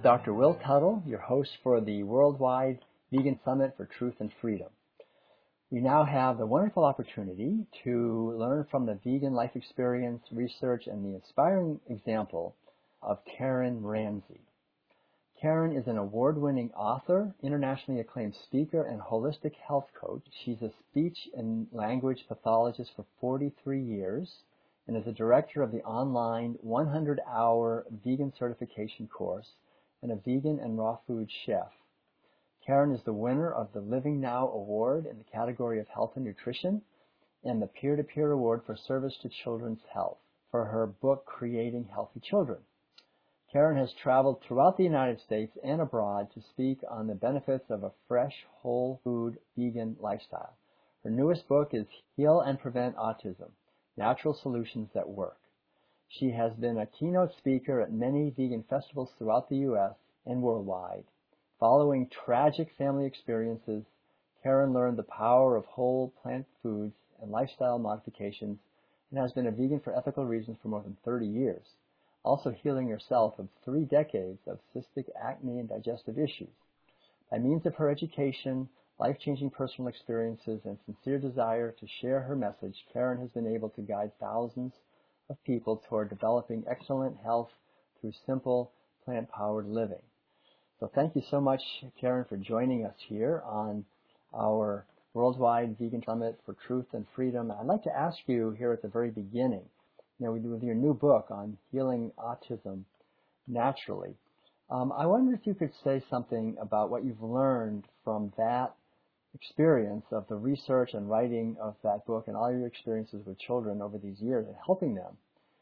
Dr. Will Tuttle, your host for the Worldwide Vegan Summit for Truth and Freedom. We now have the wonderful opportunity to learn from the vegan life experience, research, and the inspiring example of Karen Ramsey. Karen is an award-winning author, internationally acclaimed speaker, and holistic health coach. She's a speech and language pathologist for 43 years and is a director of the online 100-hour vegan certification course and a vegan and raw food chef. Karen is the winner of the Living Now Award in the category of health and nutrition and the peer-to-peer award for service to children's health for her book, Creating Healthy Children. Karen has traveled throughout the United States and abroad to speak on the benefits of a fresh, whole food, vegan lifestyle. Her newest book is Heal and Prevent Autism: Natural Solutions That Work. She has been a keynote speaker at many vegan festivals throughout the U.S. and worldwide. Following tragic family experiences, Karen learned the power of whole plant foods and lifestyle modifications and has been a vegan for ethical reasons for more than 30 years, also healing herself of 3 decades of cystic acne and digestive issues. By means of her education, life-changing personal experiences, and sincere desire to share her message, Karen has been able to guide thousands of people toward developing excellent health through simple, plant-powered living. So thank you so much, Karen, for joining us here on our Worldwide Vegan Summit for Truth and Freedom. I'd like to ask you here at the very beginning, with your new book on healing autism naturally, I wonder if you could say something about what you've learned from that experience of the research and writing of that book and all your experiences with children over these years and helping them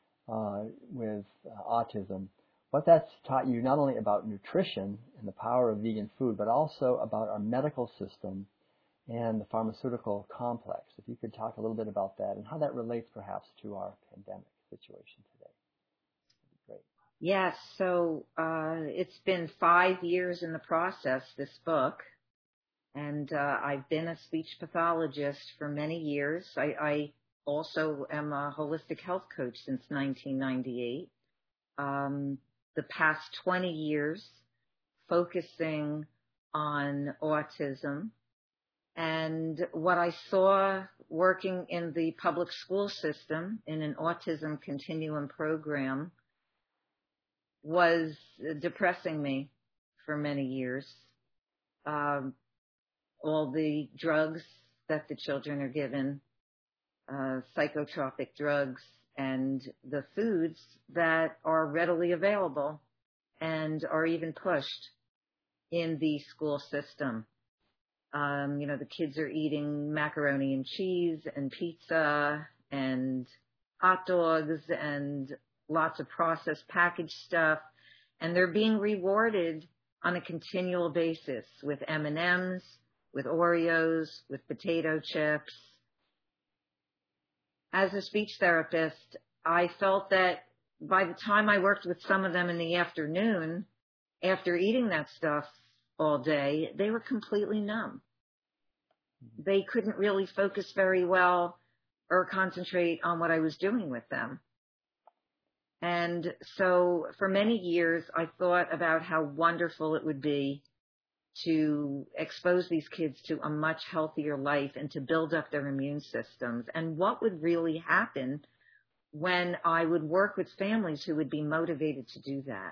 with autism, what that's taught you not only about nutrition and the power of vegan food, but also about our medical system and the pharmaceutical complex. If you could talk a little bit about that and how that relates perhaps to our pandemic situation today. That'd be great. Yes, so it's been 5 years in the process, this book, and I've been a speech pathologist for many years. I also am a holistic health coach since 1998. The past 20 years focusing on autism. And what I saw working in the public school system in an autism continuum program was depressing me for many years. All the drugs that the children are given, psychotropic drugs, and the foods that are readily available and are even pushed in the school system. The kids are eating macaroni and cheese and pizza and hot dogs and lots of processed packaged stuff, and they're being rewarded on a continual basis with M&Ms, with Oreos, with potato chips. As a speech therapist, I felt that by the time I worked with some of them in the afternoon, after eating that stuff all day, they were completely numb. They couldn't really focus very well or concentrate on what I was doing with them. And so for many years, I thought about how wonderful it would be to expose these kids to a much healthier life and to build up their immune systems, and what would really happen when I would work with families who would be motivated to do that.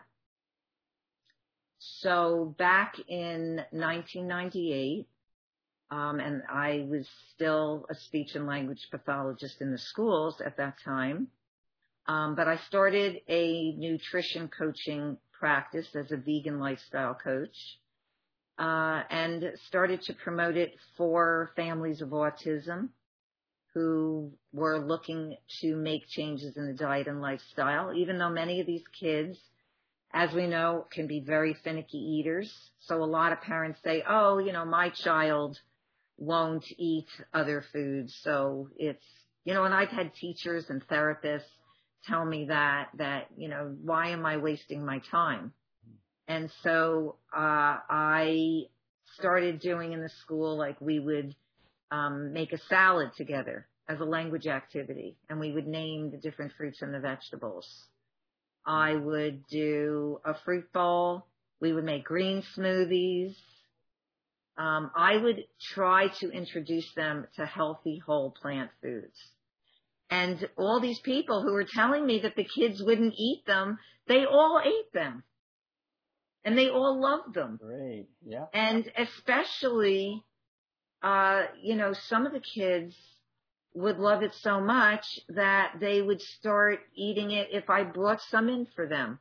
So back in 1998, and I was still a speech and language pathologist in the schools at that time, but I started a nutrition coaching practice as a vegan lifestyle coach. And started to promote it for families of autism who were looking to make changes in the diet and lifestyle, even though many of these kids, as we know, can be very finicky eaters. So a lot of parents say, oh, my child won't eat other foods. So it's, and I've had teachers and therapists tell me that, why am I wasting my time? And so I started doing in the school, like we would make a salad together as a language activity, and we would name the different fruits and the vegetables. I would do a fruit bowl We would make green smoothies. I would try to introduce them to healthy whole plant foods. And all these people who were telling me that the kids wouldn't eat them, they all ate them. And they all loved them. Great, yeah. And especially, some of the kids would love it so much that they would start eating it if I brought some in for them.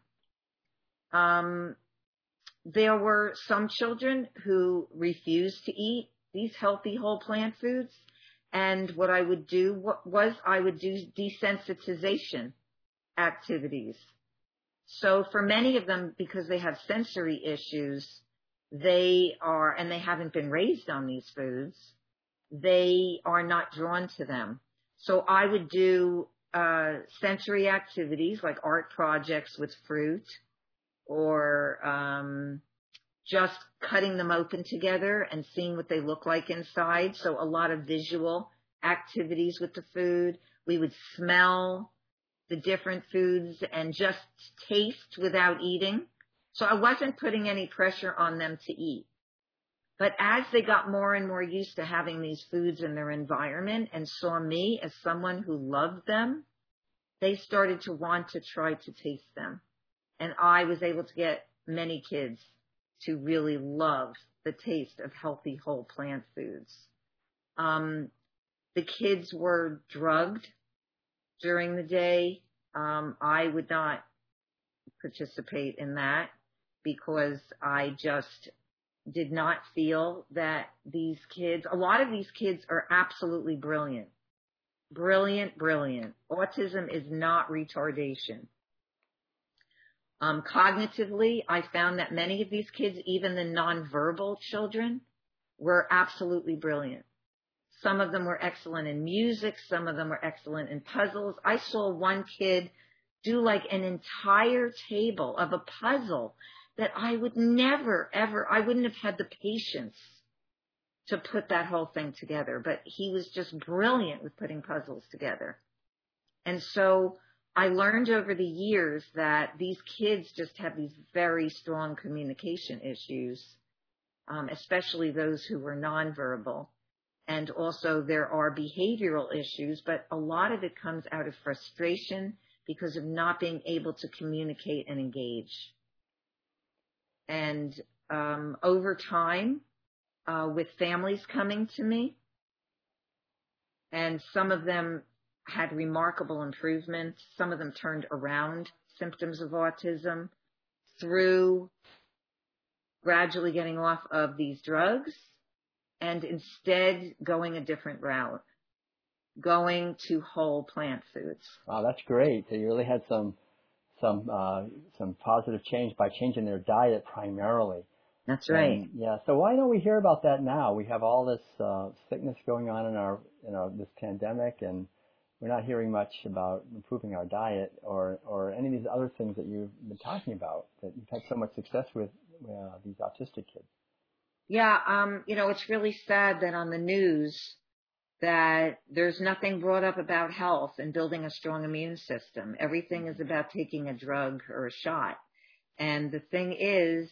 There were some children who refused to eat these healthy whole plant foods. And what I would do was I would do desensitization activities. So for many of them, because they have sensory issues, and they haven't been raised on these foods, they are not drawn to them. So I would do sensory activities like art projects with fruit, or just cutting them open together and seeing what they look like inside. So a lot of visual activities with the food. We would smell the different foods and just taste without eating. So I wasn't putting any pressure on them to eat. But as they got more and more used to having these foods in their environment and saw me as someone who loved them, they started to want to try to taste them. And I was able to get many kids to really love the taste of healthy whole plant foods. The kids were drugged during the day. I would not participate in that because I just did not feel that these kids, a lot of these kids are absolutely brilliant. Brilliant. Autism is not retardation. Cognitively, I found that many of these kids, even the nonverbal children, were absolutely brilliant. Some of them were excellent in music. Some of them were excellent in puzzles. I saw one kid do like an entire table of a puzzle that I would never, ever, I wouldn't have had the patience to put that whole thing together. But he was just brilliant with putting puzzles together. And so I learned over the years that these kids just have these very strong communication issues, especially those who were nonverbal. And also there are behavioral issues, but a lot of it comes out of frustration because of not being able to communicate and engage. And over time, with families coming to me, and some of them had remarkable improvements, some of them turned around symptoms of autism through gradually getting off of these drugs and instead going a different route, going to whole plant foods. Wow, that's great. You really had some positive change by changing their diet primarily. That's right. And, yeah. So why don't we hear about that now? We have all this sickness going on in this pandemic, and we're not hearing much about improving our diet or any of these other things that you've been talking about that you've had so much success with these autistic kids. Yeah, it's really sad that on the news that there's nothing brought up about health and building a strong immune system. Everything is about taking a drug or a shot. And the thing is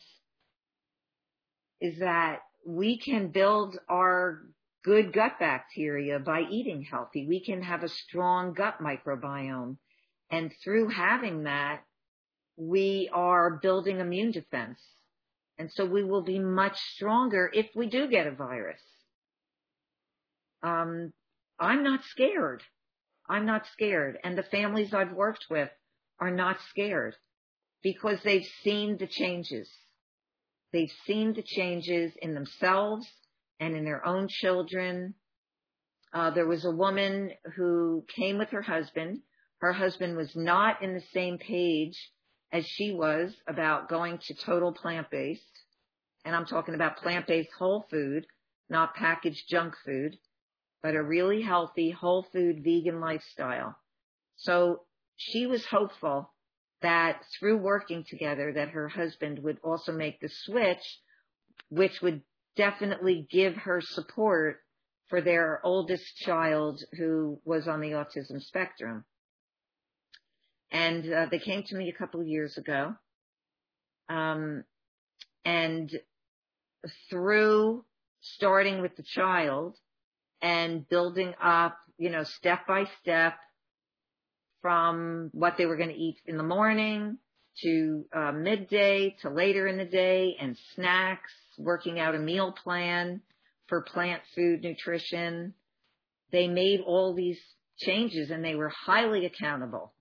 that we can build our good gut bacteria by eating healthy. We can have a strong gut microbiome. And through having that, we are building immune defense. And so we will be much stronger if we do get a virus. I'm not scared. I'm not scared. And the families I've worked with are not scared because they've seen the changes. They've seen the changes in themselves and in their own children. There was a woman who came with her husband. Her husband was not in the same page as she was about going to total plant-based. And I'm talking about plant-based whole food, not packaged junk food, but a really healthy, whole food, vegan lifestyle. So she was hopeful that through working together that her husband would also make the switch, which would definitely give her support for their oldest child who was on the autism spectrum. And they came to me a couple of years ago. And through starting with the child and building up, step by step from what they were going to eat in the morning to midday to later in the day, and snacks, working out a meal plan for plant food nutrition. They made all these changes and they were highly accountable.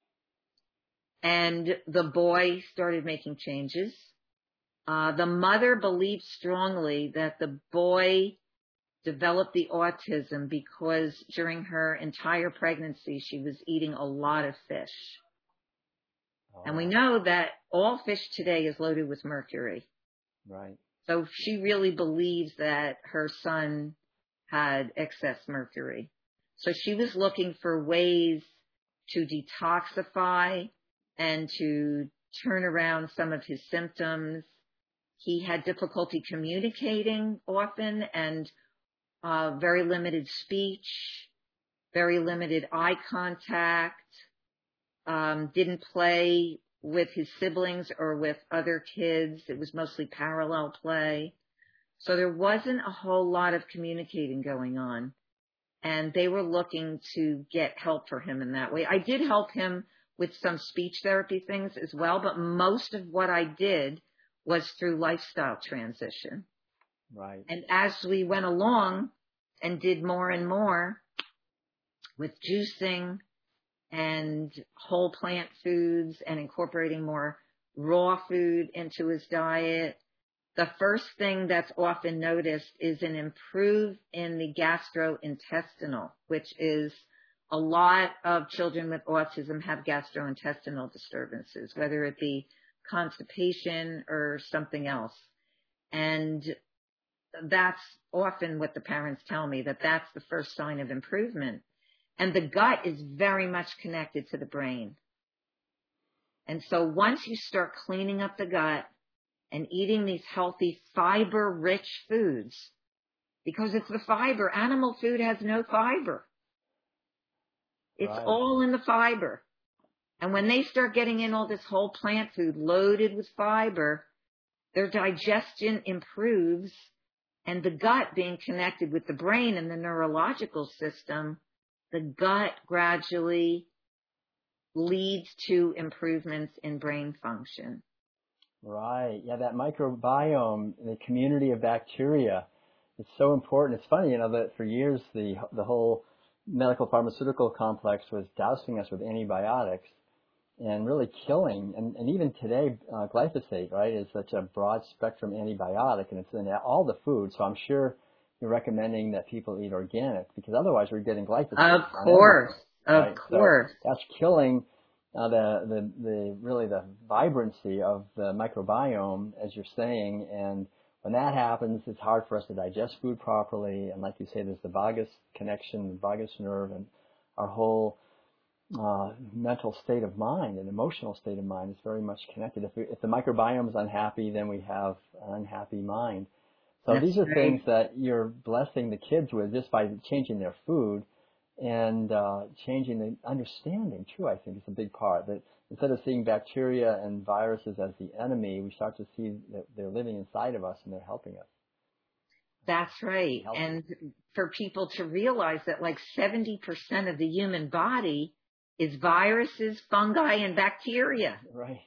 And the boy started making changes. The mother believed strongly that the boy developed the autism because during her entire pregnancy, she was eating a lot of fish. Oh. And we know that all fish today is loaded with mercury. Right. So she really believes that her son had excess mercury. So she was looking for ways to detoxify and to turn around some of his symptoms. He had difficulty communicating often and very limited speech, very limited eye contact, didn't play with his siblings or with other kids. It was mostly parallel play. So there wasn't a whole lot of communicating going on. And they were looking to get help for him in that way. I did help him with some speech therapy things as well, but most of what I did was through lifestyle transition. Right. And as we went along and did more and more with juicing and whole plant foods and incorporating more raw food into his diet, the first thing that's often noticed is an improve in the gastrointestinal, which is a lot of children with autism have gastrointestinal disturbances, whether it be constipation or something else. And that's often what the parents tell me, that that's the first sign of improvement. And the gut is very much connected to the brain. And so once you start cleaning up the gut and eating these healthy fiber-rich foods, because it's the fiber, animal food has no fiber. It's right. all in the fiber. And when they start getting in all this whole plant food loaded with fiber, their digestion improves, and the gut being connected with the brain and the neurological system, the gut gradually leads to improvements in brain function. Right. Yeah, that microbiome, the community of bacteria, it's so important. It's funny, that for years the whole medical pharmaceutical complex was dousing us with antibiotics and really killing, and even today, glyphosate, right, is such a broad spectrum antibiotic, and it's in all the food. So I'm sure you're recommending that people eat organic, because otherwise we're getting glyphosate. Of course, right? Of course. So that's killing the really the vibrancy of the microbiome, as you're saying, and when that happens, it's hard for us to digest food properly. And like you say, there's the vagus connection, the vagus nerve, and our whole mental state of mind and emotional state of mind is very much connected. If the microbiome is unhappy, then we have an unhappy mind. So That's these are right. things that you're blessing the kids with just by changing their food and changing the understanding too. I think is a big part. That instead of seeing bacteria and viruses as the enemy, we start to see that they're living inside of us and they're helping us. That's right. And for people to realize that like 70% of the human body is viruses, fungi, and bacteria. Right.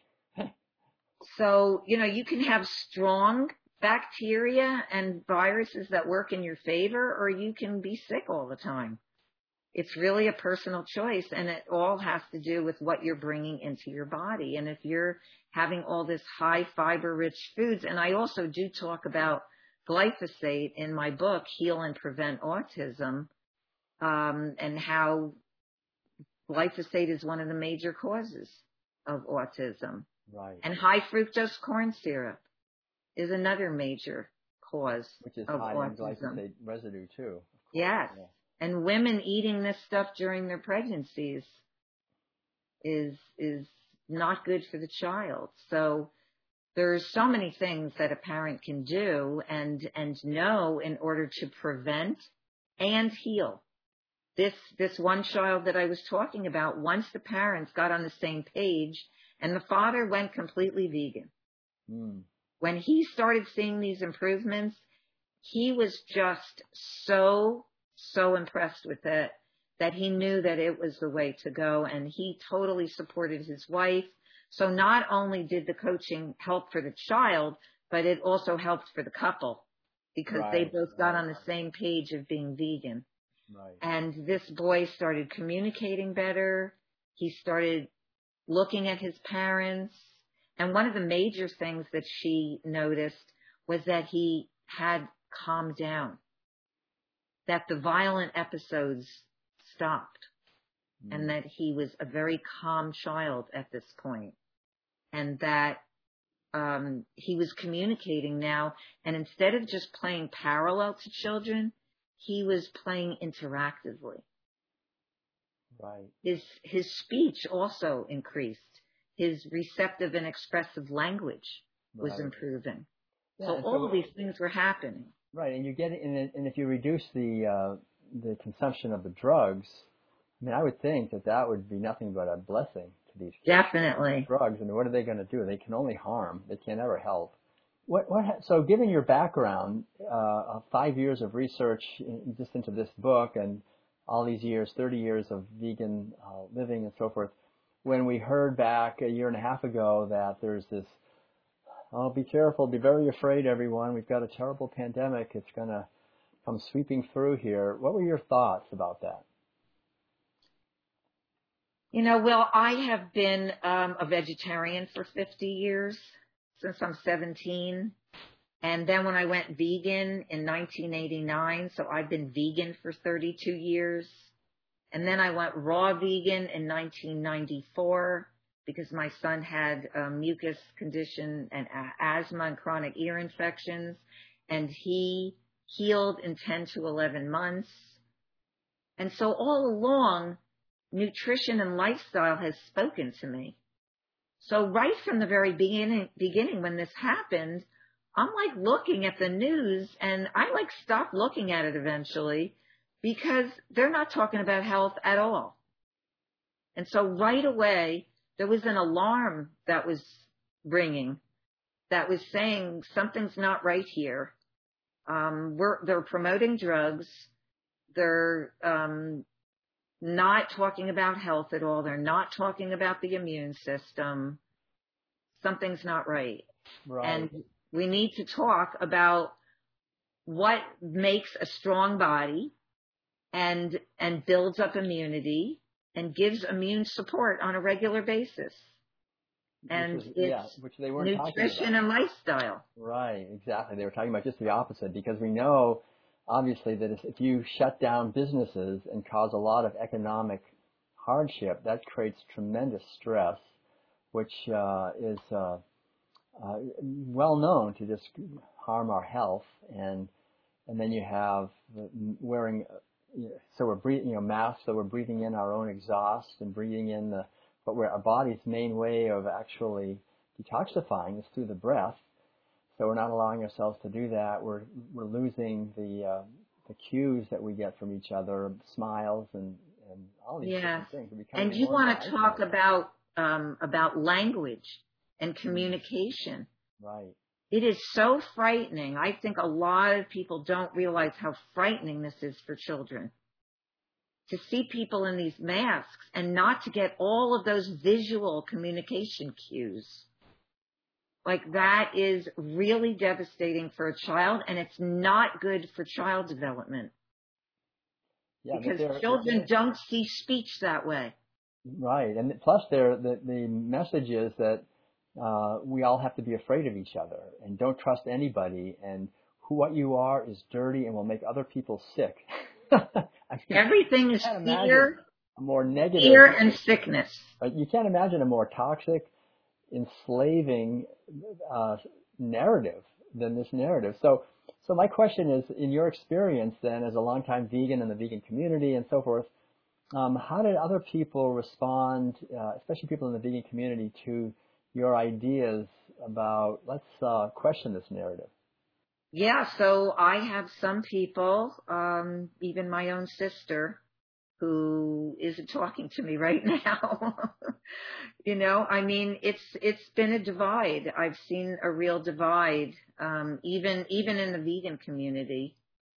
So, you can have strong bacteria and viruses that work in your favor, or you can be sick all the time. It's really a personal choice, and it all has to do with what you're bringing into your body. And if you're having all this high fiber-rich foods, and I also do talk about glyphosate in my book, Heal and Prevent Autism, and how glyphosate is one of the major causes of autism. Right. And high fructose corn syrup is another major cause Which is of high autism. in glyphosate residue too. Yes. Yeah. And women eating this stuff during their pregnancies is not good for the child. So there's so many things that a parent can do and know in order to prevent and heal. This one child that I was talking about, once the parents got on the same page, and the father went completely vegan. when he started seeing these improvements, he was just so impressed with it that he knew that it was the way to go, and he totally supported his wife. So not only did the coaching help for the child, but it also helped for the couple because they both got on the same page of being vegan. Right. And this boy started communicating better. He started looking at his parents. And one of the major things that she noticed was that he had calmed down, that the violent episodes stopped, and that he was a very calm child at this point, and that he was communicating now. And instead of just playing parallel to children, he was playing interactively. Right. His speech also increased. His receptive and expressive language was improving. Yeah, so all of these things were happening. Right, and you get it, and if you reduce the consumption of the drugs, I mean, I would think that would be nothing but a blessing to these Definitely drugs. I mean, what are they going to do? They can only harm. They can never help. So, given your background, 5 years of research just into this book, and all these years, 30 years of vegan living and so forth, when we heard back a year and a half ago that there's this, oh, be careful, be very afraid, everyone. We've got a terrible pandemic. It's going to come sweeping through here. What were your thoughts about that? Well, I have been a vegetarian for 50 years, since I'm 17. And then when I went vegan in 1989, so I've been vegan for 32 years. And then I went raw vegan in 1994 because my son had a mucus condition and asthma and chronic ear infections. And he healed in 10 to 11 months. And so all along, nutrition and lifestyle has spoken to me. So right from the very beginning when this happened, I'm like looking at the news, and I like stopped looking at it eventually because they're not talking about health at all. And so right away, there was an alarm that was ringing that was saying something's not right here. They're promoting drugs. They're not talking about health at all. They're not talking about the immune system. Something's not right. Right. And we need to talk about what makes a strong body and builds up immunity and gives immune support on a regular basis. Which they weren't nutrition and lifestyle. Right, exactly. They were talking about just the opposite, because we know, obviously, that if you shut down businesses and cause a lot of economic hardship, that creates tremendous stress, which is well known to just harm our health. And then you have wearing, so we're breathing, masks, so we're breathing in our own exhaust and breathing in our body's main way of actually detoxifying is through the breath. So we're not allowing ourselves to do that. We're losing the cues that we get from each other, smiles and all these different things. And you want to talk about language and communication. Right. It is so frightening. I think a lot of people don't realize how frightening this is for children. To see people in these masks and not to get all of those visual communication cues. Like, that is really devastating for a child, and it's not good for child development. Yeah, because children don't see speech that way. Right, and plus the message is that we all have to be afraid of each other and don't trust anybody, and what you are is dirty and will make other people sick. Everything is fear, more negative, fear and sickness. But you can't imagine a more toxic, enslaving narrative than this narrative. So my question is, in your experience then, as a longtime vegan in the vegan community and so forth, how did other people respond, especially people in the vegan community, to your ideas about let's question this narrative? Yeah, so I have some people, even my own sister, who isn't talking to me right now. I mean, it's been a divide. I've seen a real divide, even in the vegan community,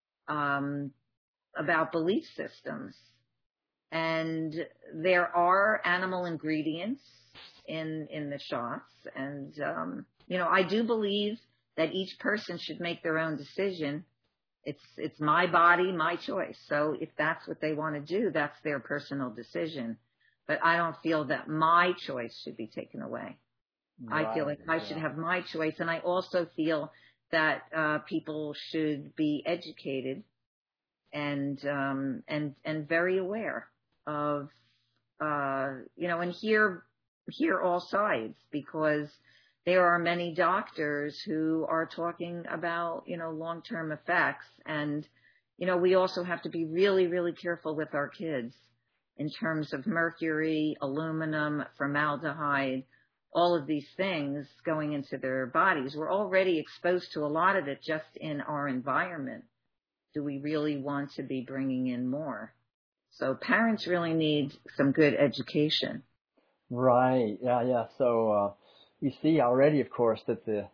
about belief systems. And there are animal ingredients in the shots. And, I do believe that each person should make their own decision. It's my body, my choice. So if that's what they want to do, that's their personal decision. But I don't feel that my choice should be taken away. Right, I feel like I should have my choice. And I also feel that people should be educated and very aware of, and hear all sides, because there are many doctors who are talking about, long-term effects. And, we also have to be really, really careful with our kids in terms of mercury, aluminum, formaldehyde, all of these things going into their bodies. We're already exposed to a lot of it just in our environment. Do we really want to be bringing in more? So parents really need some good education. Right. Yeah. So we see already, of course, that the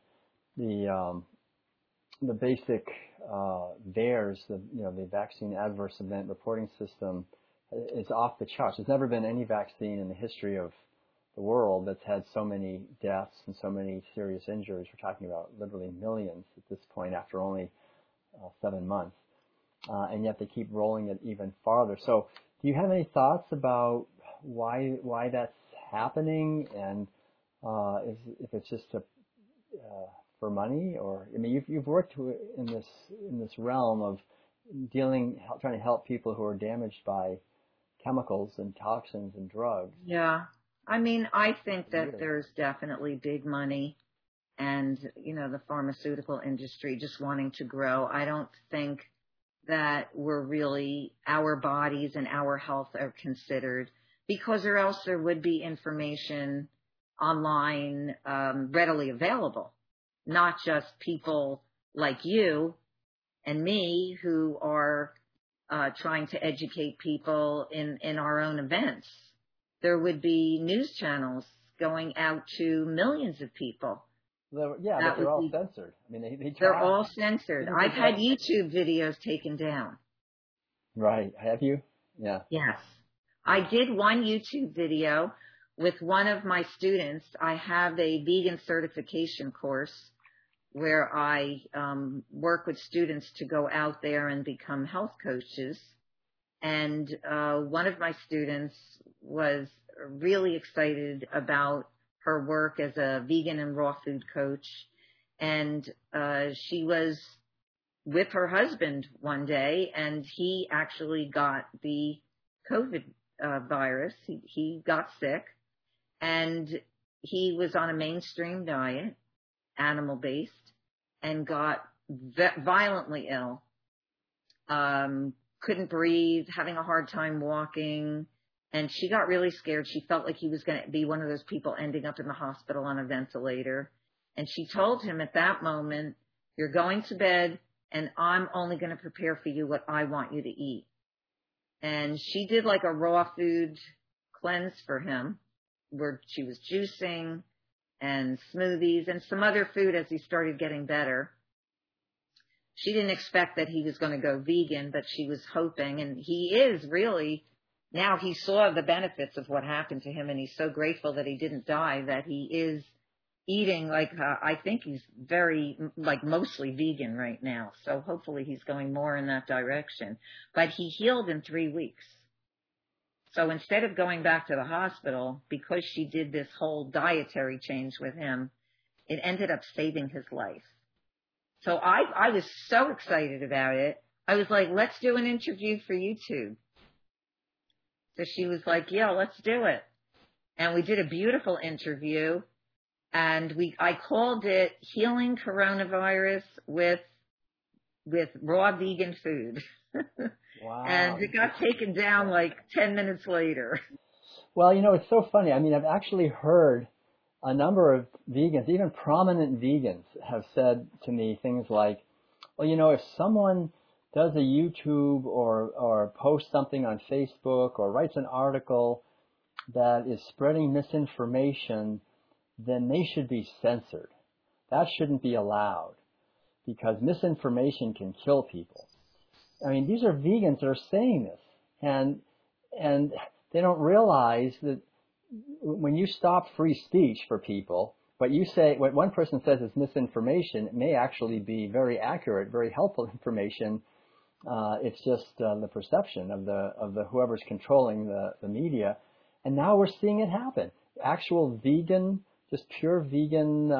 basic VAERS, the vaccine adverse event reporting system, is off the charts. There's never been any vaccine in the history of the world that's had so many deaths and so many serious injuries. We're talking about literally millions at this point after only 7 months. And yet they keep rolling it even farther. So do you have any thoughts about why that's happening, and if it's just for money, or I mean, you've worked in this realm of trying to help people who are damaged by chemicals and toxins and drugs. Yeah, I mean, I think that there's definitely big money, and the pharmaceutical industry just wanting to grow. I don't think that our bodies and our health are considered, because or else there would be information online readily available, not just people like you and me who are trying to educate people in our own events. There would be news channels going out to millions of people. But they're all censored. I mean, they're all censored. I've had YouTube videos taken down. Right. Have you? Yeah. Yes. I did one YouTube video with one of my students. I have a vegan certification course where I work with students to go out there and become health coaches. And one of my students was really excited about her work as a vegan and raw food coach. And she was with her husband one day, and he actually got the COVID virus. He got sick, and he was on a mainstream diet, animal-based, and got violently ill. Couldn't breathe, having a hard time walking. And she got really scared. She felt like he was going to be one of those people ending up in the hospital on a ventilator. And she told him at that moment, "You're going to bed, and I'm only going to prepare for you what I want you to eat." And she did like a raw food cleanse for him, where she was juicing and smoothies and some other food as he started getting better. She didn't expect that he was going to go vegan, but she was hoping. And he is really... Now he saw the benefits of what happened to him, and he's so grateful that he didn't die, that he is eating I think he's mostly vegan right now. So hopefully he's going more in that direction. But he healed in 3 weeks. So instead of going back to the hospital, because she did this whole dietary change with him, it ended up saving his life. So I was so excited about it. I was like, let's do an interview for YouTube. So she was like, yeah, let's do it. And we did a beautiful interview, and I called it Healing Coronavirus with Raw Vegan Food. Wow. And it got taken down like 10 minutes later. Well, it's so funny. I mean, I've actually heard a number of vegans, even prominent vegans, have said to me things like, well, if someone does a YouTube or posts something on Facebook or writes an article that is spreading misinformation, then they should be censored. That shouldn't be allowed because misinformation can kill people. I mean, these are vegans that are saying this, and they don't realize that when you stop free speech for people, what one person says is misinformation, it may actually be very accurate, very helpful information. It's just the perception of the whoever's controlling the media, and now we're seeing it happen. Actual vegan, just pure vegan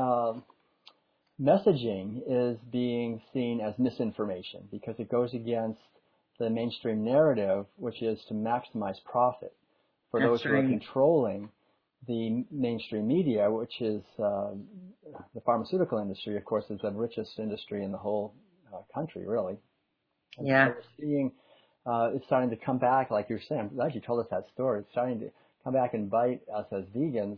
messaging is being seen as misinformation because it goes against the mainstream narrative, which is to maximize profit for those who are controlling the mainstream media, which is the pharmaceutical industry, of course, is the richest industry in the whole country, really. And yeah. so we're seeing it's starting to come back, like you're saying. I'm glad you told us that story. It's starting to come back and bite us as vegans.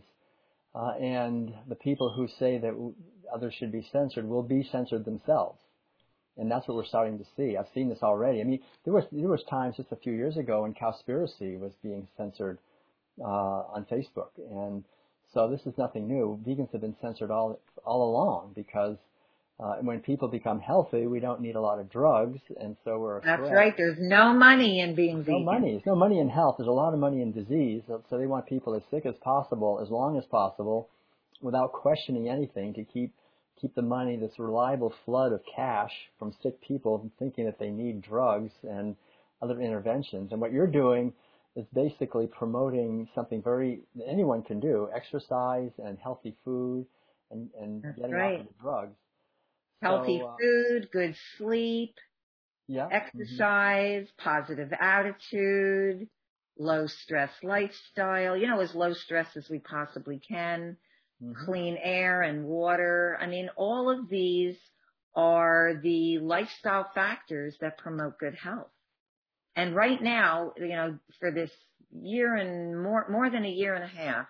And the people who say that others should be censored will be censored themselves. And that's what we're starting to see. I've seen this already. I mean, there was times just a few years ago when Cowspiracy was being censored on Facebook. And so this is nothing new. Vegans have been censored all along because when people become healthy, we don't need a lot of drugs, and so we're a threat. That's right. There's no money in being vegan. No money. There's no money in health. There's a lot of money in disease. So they want people as sick as possible, as long as possible, without questioning anything, to keep the money, this reliable flood of cash from sick people thinking that they need drugs and other interventions. And what you're doing is basically promoting something that anyone can do: exercise and healthy food, and getting off of the drugs. Healthy food, good sleep, yeah, exercise, positive attitude, low stress lifestyle, as low stress as we possibly can, clean air and water. I mean, all of these are the lifestyle factors that promote good health. And right now, for this year and more than a year and a half,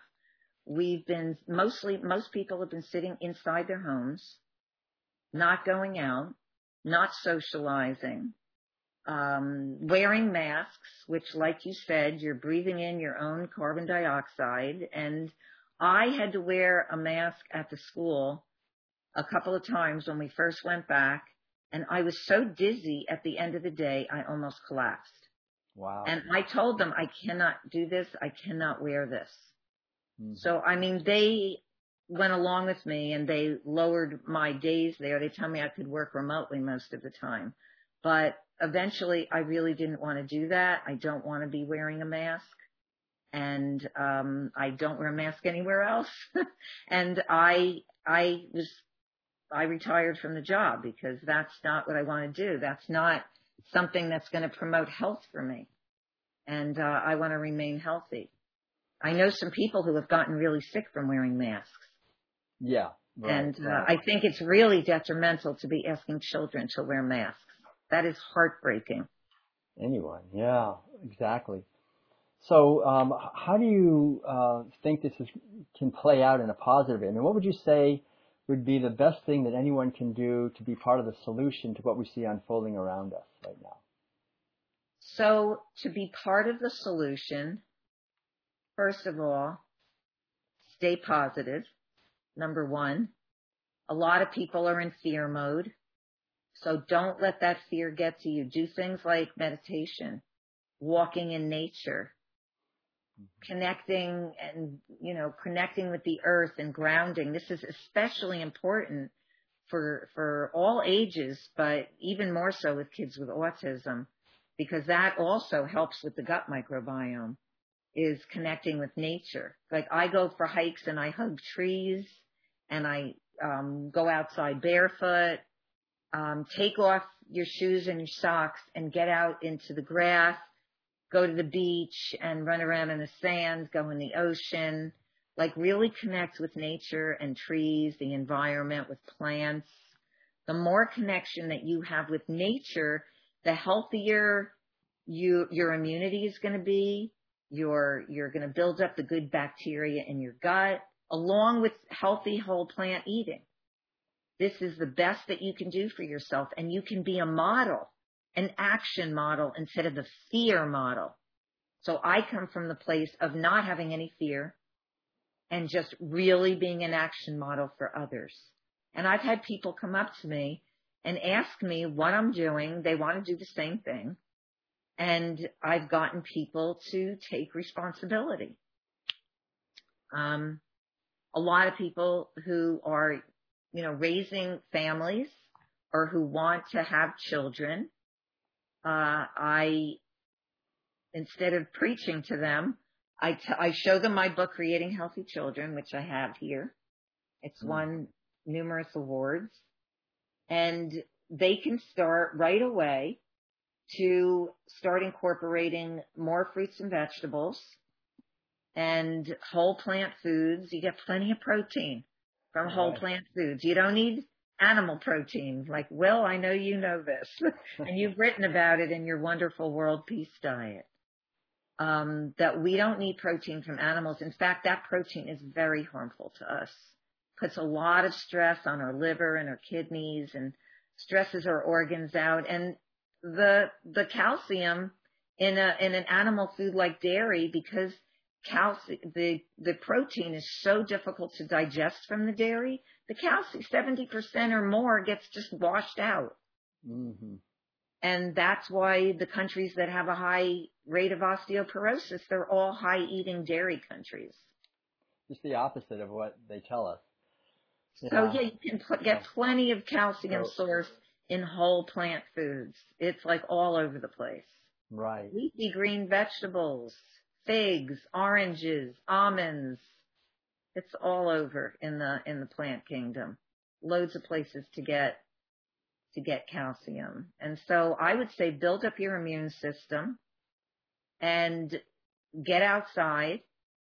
most people have been sitting inside their homes, not going out, not socializing, wearing masks, which, like you said, you're breathing in your own carbon dioxide. And I had to wear a mask at the school a couple of times when we first went back, and I was so dizzy at the end of the day, I almost collapsed. Wow. And I told them, I cannot do this. I cannot wear this. So, I mean, they went along with me and they lowered my days there. They tell me I could work remotely most of the time. But eventually I really didn't want to do that. I don't want to be wearing a mask. And I don't wear a mask anywhere else. And I retired from the job because that's not what I want to do. That's not something that's going to promote health for me. And I want to remain healthy. I know some people who have gotten really sick from wearing masks. Yeah. Right, and I think it's really detrimental to be asking children to wear masks. That is heartbreaking. Anyone. Yeah, exactly. So how do you think this can play out in a positive way? I mean, what would you say would be the best thing that anyone can do to be part of the solution to what we see unfolding around us right now? So to be part of the solution, first of all, stay positive, number one. A lot of people are in fear mode, so don't let that fear get to you. Do things like meditation, walking in nature, connecting with the earth and grounding. This is especially important for all ages, but even more so with kids with autism, because that also helps with the gut microbiome, is connecting with nature. Like I go for hikes and I hug trees and I go outside barefoot, take off your shoes and your socks and get out into the grass, go to the beach and run around in the sand, go in the ocean, like really connect with nature and trees, the environment, with plants. The more connection that you have with nature, the healthier your immunity is going to be. You're going to build up the good bacteria in your gut, along with healthy whole plant eating. This is the best that you can do for yourself, and you can be a model an action model instead of the fear model. So I come from the place of not having any fear and just really being an action model for others. And I've had people come up to me and ask me what I'm doing. They want to do the same thing. And I've gotten people to take responsibility. A lot of people who are, raising families or who want to have children, instead of preaching to them, I show them my book, Creating Healthy Children, which I have here. It's won numerous awards. And they can start right away to start incorporating more fruits and vegetables and whole plant foods. You get plenty of protein from whole plant foods. You don't need animal protein. Like, Will, I know you know this. And you've written about it in your wonderful World Peace Diet. That we don't need protein from animals. In fact, that protein is very harmful to us. Puts a lot of stress on our liver and our kidneys and stresses our organs out. And the calcium in an animal food like dairy, because the protein is so difficult to digest from the dairy, the calcium, 70% or more, gets just washed out. Mm-hmm. And that's why the countries that have a high rate of osteoporosis, they're all high-eating dairy countries. Just the opposite of what they tell us. So, you can get plenty of calcium source in whole plant foods. It's like all over the place. Right. Leafy green vegetables, figs, oranges, almonds. It's all over in the plant kingdom. Loads of places to get calcium. And so I would say build up your immune system and get outside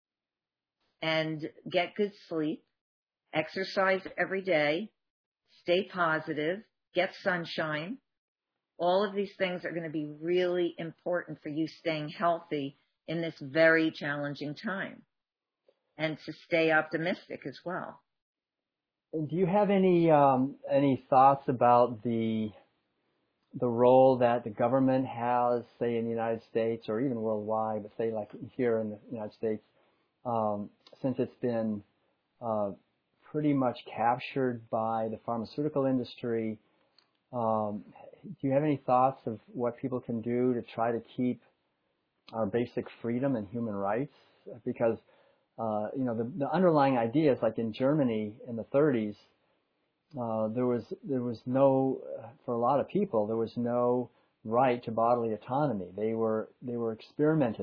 and get good sleep, exercise every day, stay positive, get sunshine. All of these things are going to be really important for you staying healthy in this very challenging time, and to stay optimistic as well. Do you have any thoughts about the role that the government has, say in the United States or even worldwide, but say like here in the United States, since it's been pretty much captured by the pharmaceutical industry? Do you have any thoughts of what people can do to try to keep our basic freedom and human rights? Because the underlying idea is like in Germany in the 30s, there was no, for a lot of people, there was no right to bodily autonomy. They were experimented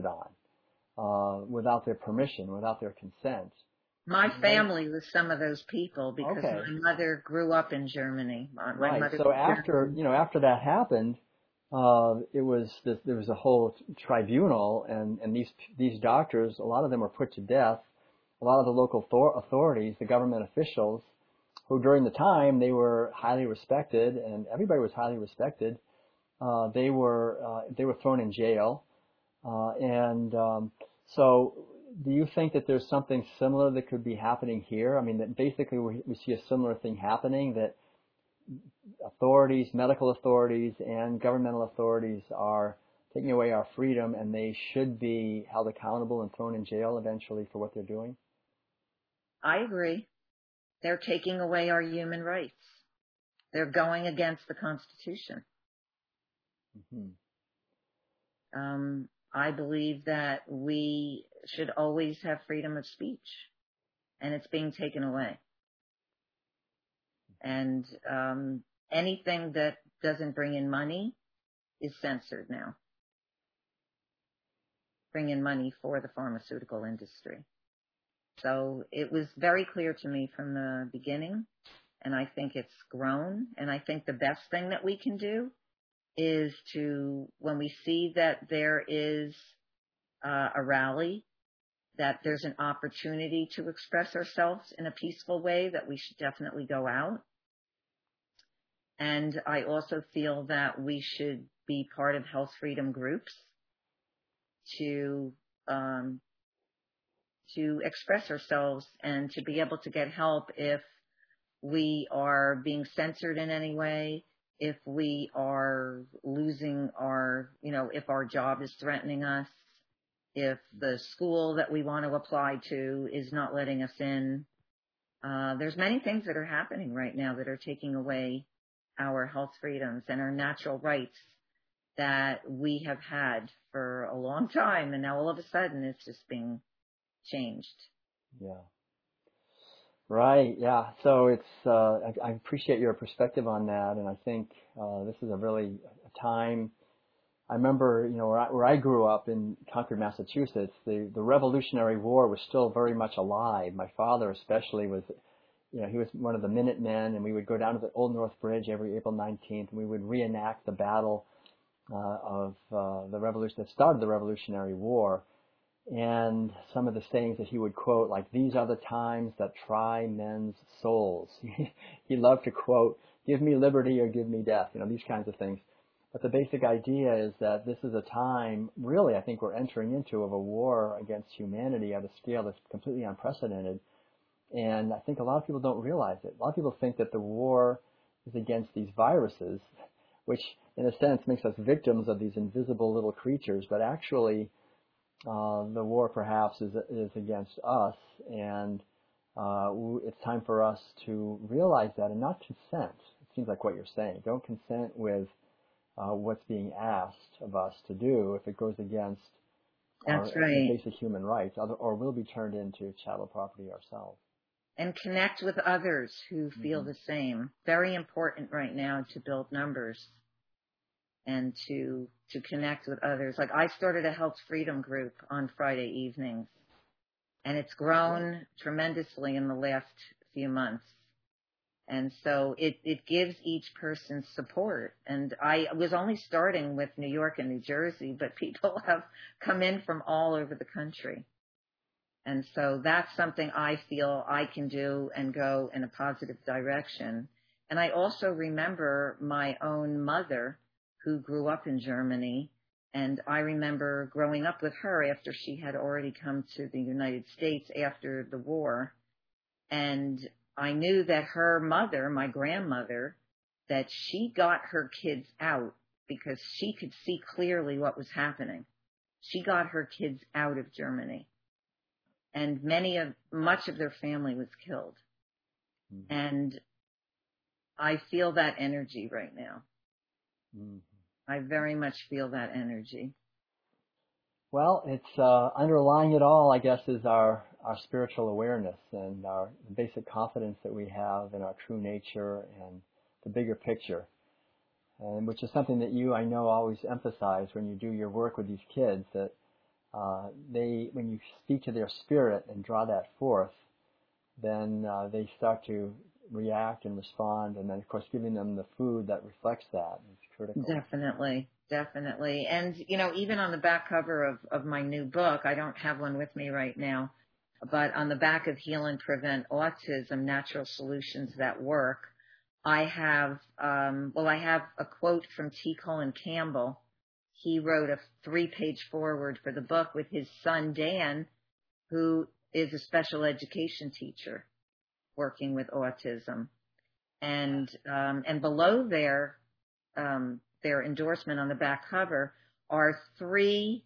on without their permission, without their consent. My family was some of those people because my mother grew up in Germany. Right. So after that happened, there was a whole tribunal, and these doctors, a lot of them were put to death. A lot of the local authorities, the government officials, who during the time they were highly respected, and everybody was highly respected, they were thrown in jail, so do you think that there's something similar that could be happening here? I mean, that basically we see a similar thing happening, that authorities, medical authorities, and governmental authorities are taking away our freedom, and they should be held accountable and thrown in jail eventually for what they're doing? I agree. They're taking away our human rights. They're going against the Constitution. Mm-hmm. I believe that we should always have freedom of speech, and it's being taken away. And anything that doesn't bring in money is censored now. Bring in money for the pharmaceutical industry. So it was very clear to me from the beginning, and I think it's grown. And I think the best thing that we can do is to, when we see that there is a rally, that there's an opportunity to express ourselves in a peaceful way, that we should definitely go out. And I also feel that we should be part of health freedom groups to express ourselves and to be able to get help if we are being censored in any way, if we are losing our, if our job is threatening us, if the school that we want to apply to is not letting us in. There's many things that are happening right now that are taking away our health freedoms and our natural rights that we have had for a long time. And now all of a sudden it's just being changed. Yeah. Right. Yeah. So I appreciate your perspective on that. And I think, this is a really a time. I remember, where I grew up in Concord, Massachusetts, the Revolutionary War was still very much alive. My father especially was, he was one of the Minutemen, and we would go down to the Old North Bridge every April 19th, and we would reenact the battle of the revolution that started the Revolutionary War. And some of the sayings that he would quote, like, "These are the times that try men's souls." He loved to quote, "Give me liberty or give me death," these kinds of things. But the basic idea is that this is a time, really, I think we're entering into, of a war against humanity at a scale that's completely unprecedented. And I think a lot of people don't realize it. A lot of people think that the war is against these viruses, which in a sense makes us victims of these invisible little creatures. But actually, the war perhaps is against us. And it's time for us to realize that and not consent. It seems like what you're saying. Don't consent with what's being asked of us to do if it goes against our basic human rights, or we'll be turned into chattel property ourselves. And connect with others who feel the same. Very important right now to build numbers and to connect with others. Like, I started a health freedom group on Friday evenings, and it's grown tremendously in the last few months. And so it gives each person support. And I was only starting with New York and New Jersey, but people have come in from all over the country. And so that's something I feel I can do and go in a positive direction. And I also remember my own mother, who grew up in Germany, and I remember growing up with her after she had already come to the United States after the war. And I knew that her mother, my grandmother, that she got her kids out because she could see clearly what was happening. She got her kids out of Germany. And much of their family was killed. Mm-hmm. And I feel that energy right now. Mm-hmm. I very much feel that energy. Well, it's underlying it all, I guess, is our spiritual awareness and our basic confidence that we have in our true nature and the bigger picture, and which is something that you, I know, always emphasize when you do your work with these kids, that when you speak to their spirit and draw that forth, then they start to react and respond, and then, of course, giving them the food that reflects that is critical. Definitely. And, even on the back cover of my new book, I don't have one with me right now, but on the back of Heal and Prevent Autism, Natural Solutions That Work, I have a quote from T. Colin Campbell. He wrote a 3-page foreword for the book with his son, Dan, who is a special education teacher working with autism. And below their endorsement on the back cover are three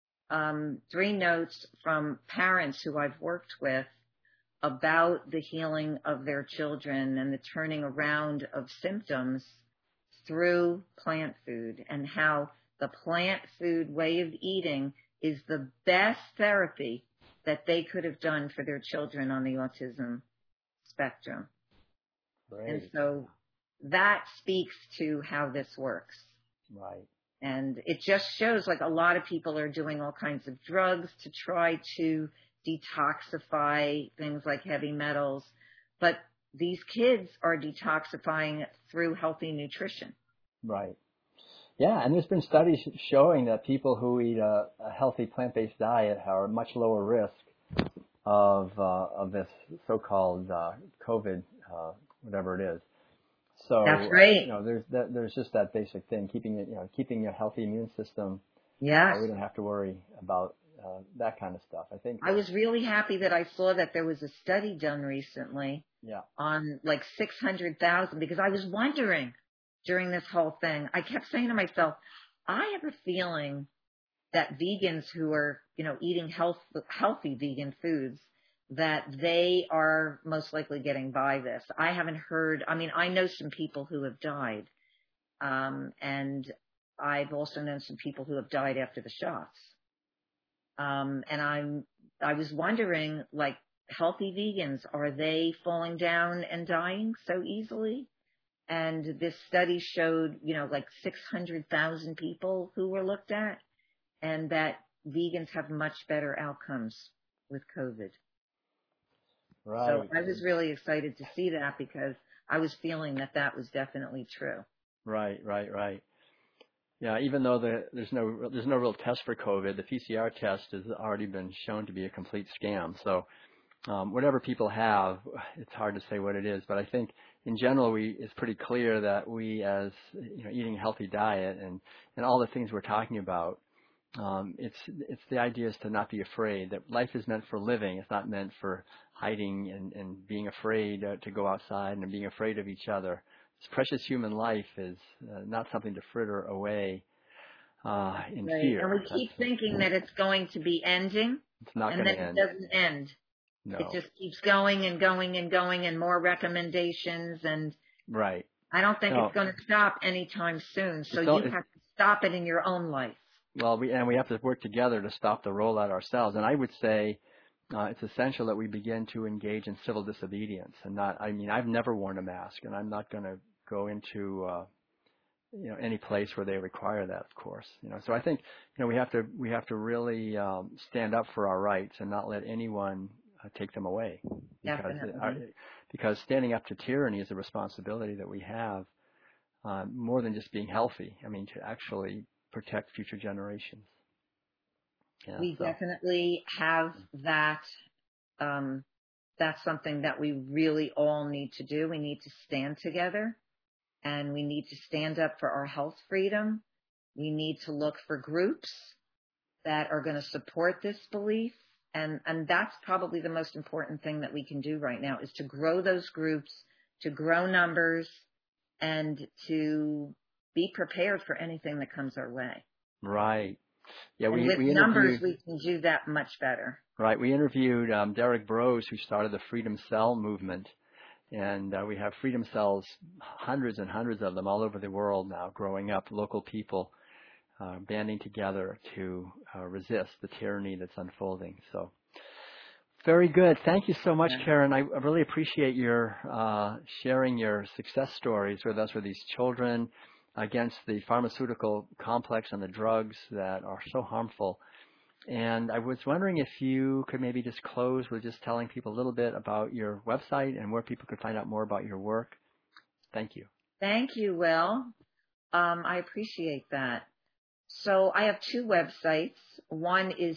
notes from parents who I've worked with about the healing of their children and the turning around of symptoms through plant food, and how the plant food way of eating is the best therapy that they could have done for their children on the autism spectrum. Great. And so that speaks to how this works. Right. And it just shows, like, a lot of people are doing all kinds of drugs to try to detoxify things like heavy metals, but these kids are detoxifying through healthy nutrition. Right. Yeah, and there's been studies showing that people who eat a healthy plant-based diet are much lower risk of this so-called COVID, whatever it is. So that's right. There's just that basic thing, keeping a healthy immune system. Yes. We don't have to worry about that kind of stuff. I think I was really happy that I saw that there was a study done recently. Yeah. On like 600,000, because I was wondering, during this whole thing, I kept saying to myself, I have a feeling that vegans who are, eating healthy vegan foods, that they are most likely getting by this. I haven't heard, I know some people who have died, and I've also known some people who have died after the shots. And I was wondering, like, healthy vegans, are they falling down and dying so easily? And this study showed, like 600,000 people who were looked at, and that vegans have much better outcomes with COVID. Right. So I was really excited to see that, because I was feeling that was definitely true. Right. Yeah, even though there's no real test for COVID, the PCR test has already been shown to be a complete scam. So whatever people have, it's hard to say what it is. But I think in general, it's pretty clear that we, as eating a healthy diet and all the things we're talking about, it's the idea is to not be afraid. That life is meant for living. It's not meant for hiding and being afraid to go outside and being afraid of each other. This precious human life is not something to fritter away in fear. And we keep thinking that it's going to be ending. It's not going to end. And then it doesn't end. No. It just keeps going and going and going, and more recommendations. And right. I don't think it's going to stop anytime soon. So you have to stop it in your own life. Well, we have to work together to stop the rollout ourselves. And I would say it's essential that we begin to engage in civil disobedience and not. I've never worn a mask, and I'm not going to go into any place where they require that, of course. So I think we have to really stand up for our rights and not let anyone take them away. Because standing up to tyranny is a responsibility that we have, more than just being healthy. To actually protect future generations. Yeah, we definitely have that. That's something that we really all need to do. We need to stand together, and we need to stand up for our health freedom. We need to look for groups that are going to support this belief. And that's probably the most important thing that we can do right now, is to grow those groups, to grow numbers, and to be prepared for anything that comes our way. Right. Yeah, and with numbers, we can do that much better. Right. We interviewed Derek Burrows, who started the Freedom Cell movement. And we have Freedom Cells, hundreds and hundreds of them all over the world now, growing up, local people banding together to resist the tyranny that's unfolding. So very good. Thank you so much, Karen. I really appreciate your sharing your success stories with us, with these children against the pharmaceutical complex and the drugs that are so harmful. And I was wondering if you could maybe just close with just telling people a little bit about your website and where people could find out more about your work. Thank you. Thank you, Will. I appreciate that. So I have two websites. One is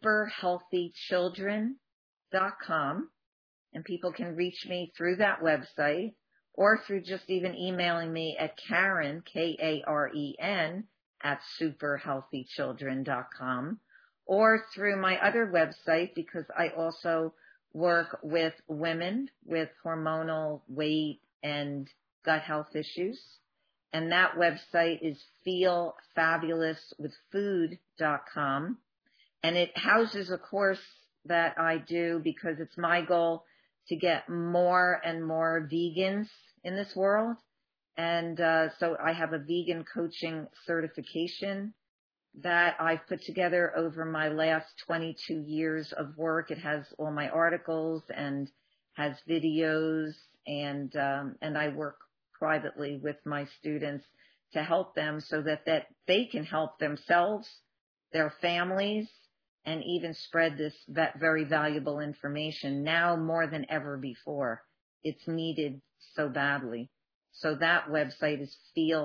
superhealthychildren.com, and people can reach me through that website, or through just even emailing me at Karen, Karen, at superhealthychildren.com, or through my other website, because I also work with women with hormonal, weight, and gut health issues. And that website is feelfabulouswithfood.com. And it houses a course that I do because it's my goal to get more and more vegans in this world. And so I have a vegan coaching certification that I've put together over my last 22 years of work. It has all my articles and has videos, and I work privately with my students to help them so that they can help themselves, their families, and even spread this very valuable information now more than ever before. It's needed so badly. So that website is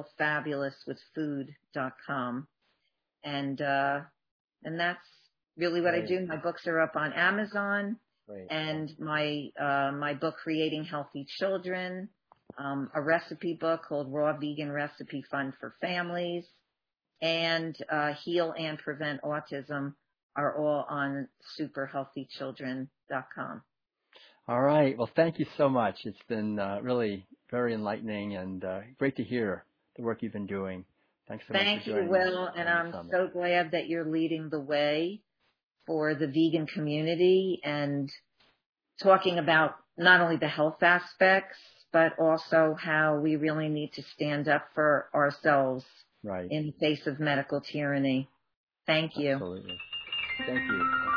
feelfabulouswithfood.com. And that's really what I do. My books are up on Amazon. Great. And my book, Creating Healthy Children, a recipe book called Raw Vegan Recipe Fun for Families, and Heal and Prevent Autism are all on superhealthychildren.com. All right. Well, thank you so much. It's been really very enlightening and great to hear the work you've been doing. Thanks so much Thank for you, joining Will, us and on I'm the summit. so glad that you're leading the way for the vegan community and talking about not only the health aspects, but also how we really need to stand up for ourselves Right. in the face of medical tyranny. Thank you. Absolutely. Thank you.